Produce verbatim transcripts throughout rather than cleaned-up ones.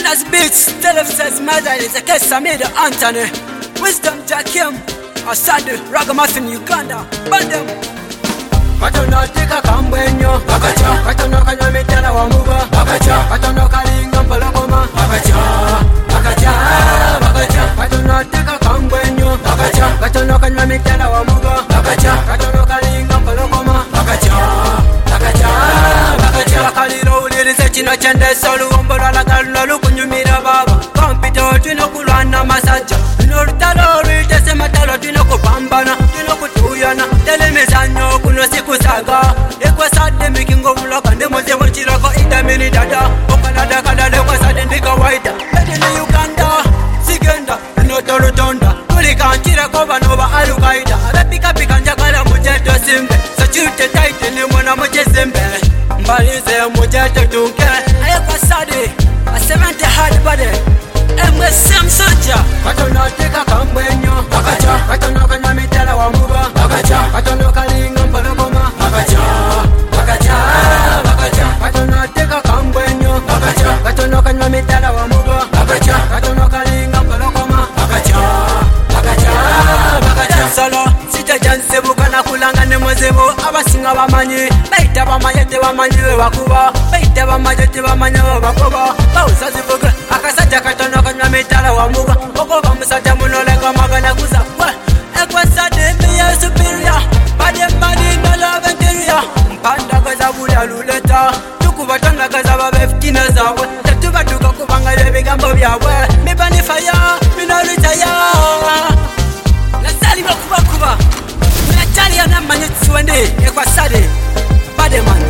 Winners Beats, Television's mother is a Kesamida Anthony, Wisdom Jakim, Asadu, Ragamuffin, Uganda, Bandem. Katonatika Kambenyo, Bakacha, Katanoka Yamitana Wamuba, Bakacha, Katanoka Lingam Palakoma, Bakacha, Bakacha, Bakacha, Katonatika Kambenyo, Bakacha, Katanoka Yamitana Wamuba, Bakacha, Katanoka Lingam Palakoma, Bakacha, Bakacha, Bakacha, Kaliro, Lizachino Chende, Solu, Umbola, Lukunyumira Baba, Compito, Tinokulana, Masaja, Nurtalo, Tesematalo, Tinokupambana, Tinokutuyana, Telemizano, Kunosikusaga, Equasade making of Lock and the Mosemochirako in the mini dada, Okanada, Canada, was a Nika White, in Uganda, Sigenda, Notorutonda, Tulikan, Chirakova, Nova, Alukaida, Rapika, Pikanjakala, Mujato Simbe, Sachute Titan, Mona Mochesimbe, Balize, Mujato Tunke, Equasade. A seventy hard body, and with some soldier. Katonatika Kambenyo, Bakacha, Katanoka Yamitala Wamuba, Bakacha, Katanoka Lingam Palakoma, Bakacha, Bakacha, Bakacha, Katonatika Kambenyo, Bakacha, Katanoka Yamitala Wamuba, Bakacha, Katanoka Lingam Palakoma, Bakacha, Bakacha, Bakacha. Solo, Sita Jansebu Kanakulanga Nemozebu, Abasinga Bamani, Baita Bamayete Bamani Wakuba, Baita Bamayete Bamani Wakuba. Usazivuga akasaja katonoka nyamitala wa muga Okoba musaja munolega magana kuza Ekwa sade miya superior Bade mbadi ndala venteria Mpanda kaza bulia luleta Tukubatana kaza babeftina zawe Tatuba tuka kubanga lebi gambo biawe Mibani faya, minoritaya Nasali bakuba kuba Minachali ya namanyetsi wende Ekwa sade Bade man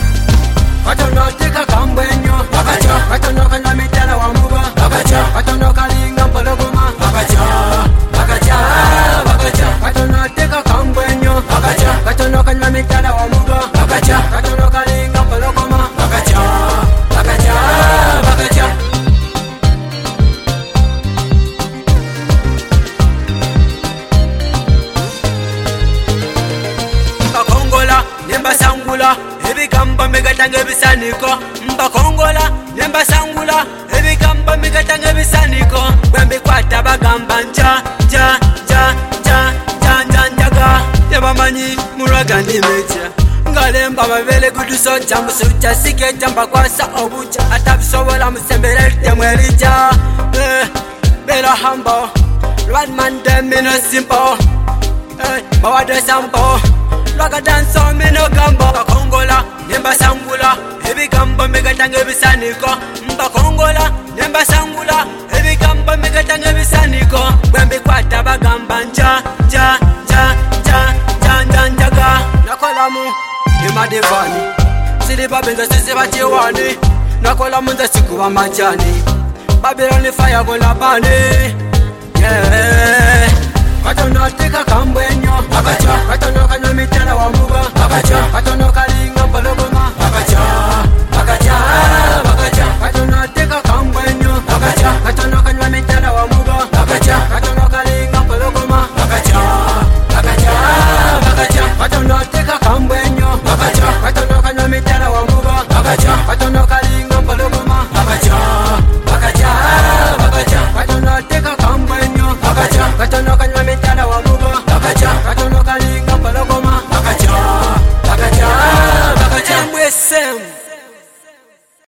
Katonotika Kambenyo, Bakacha, Katanoka Yamitala Wamuba, Bakacha, Katanoka Lingam Palakoma, Bakacha, Bakacha, Bakacha, Katonotika Kambenyo, Bakacha, Katanoka Yamitala Wamuba, Bakacha, Katanoka Lingam Palakoma, Bakacha, Bakacha, Bakacha. Mbakongola, Nemba Sangula, Ebikamba Megatanga Bisaniko, Mbakongola, Nemba Sangula, Ebikamba Megatanga Bisaniko, Wembe Quata Bagamba, Ja, Ja, Ja, Ja, Ja, Ja, Jaga, Yabamani, Muragani Mecha, Galemba, Vele Guduso, Jamusucha, Sike, Jambaquasa, Obucha, Atapsola, Musembele, Yamerija, Bella Humble, Rodman, Demino Simple, Bawada Sampo. Laga dance on me no gambo Kongola, Nemba Sangula, Heavy Gamba Megatanga Bisaniko, Mba Kongola, Nemba Sangula, Heavy Gamba Megatanga Bisaniko, Wembe Quata Bagamba, Ja, Ja, Ja, Ja, Ja, Ja, Jaga, Nakolamu, Yuma Devani, City Babin the Sisivatiwani, Nakolamu the Sikuwa Majani, Babylon Fire Golabani, yeah. Katonatika Kambenyo, Bakacha, Katanoka Yamitala Wamuba, Bakacha, Katanoka Lingam Palakoma.